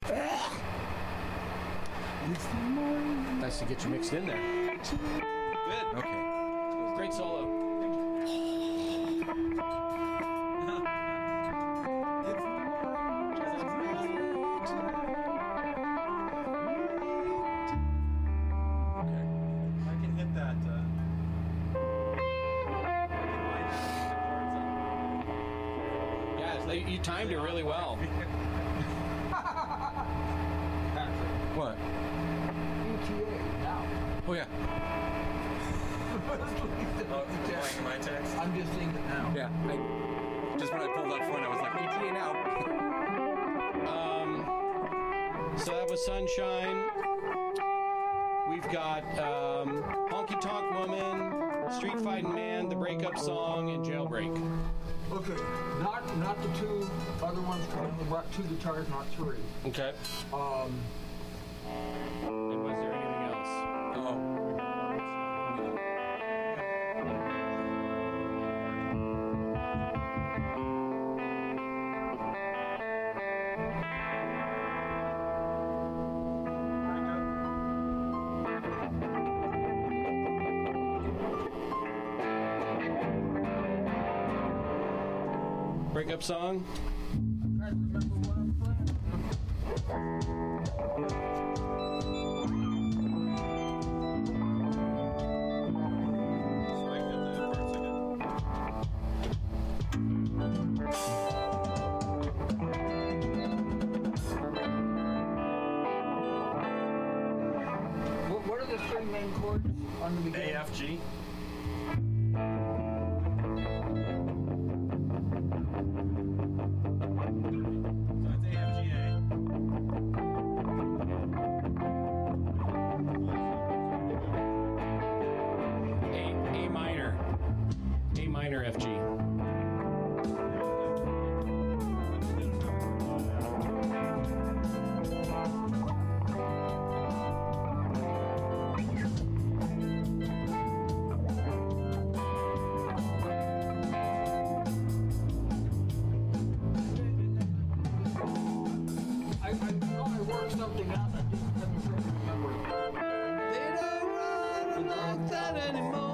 Nice to get you mixed in there. Good. Okay. Great solo. I can hit that. Yeah, you timed it really well. What? ETA now. Oh yeah. Playing my text. I'm just seeing it now. Yeah. Just when I pulled up phone, I was like, ETA now. So that was Sunshine. We've got Honky Tonk Woman, Street Fighting Man, The Breakup Song, and Jailbreak. Okay, not the two other ones. I only brought 2 guitars, not 3. Okay. And was there anything else? Oh. Breakup Song? I'm trying to remember what I'm playing. What are the 3 main chords on the beginning? A, F, G. So it's A, F, G, A. A minor. A minor, F, G. I know I worked something out. I just haven't remembered. They don't run like that anymore.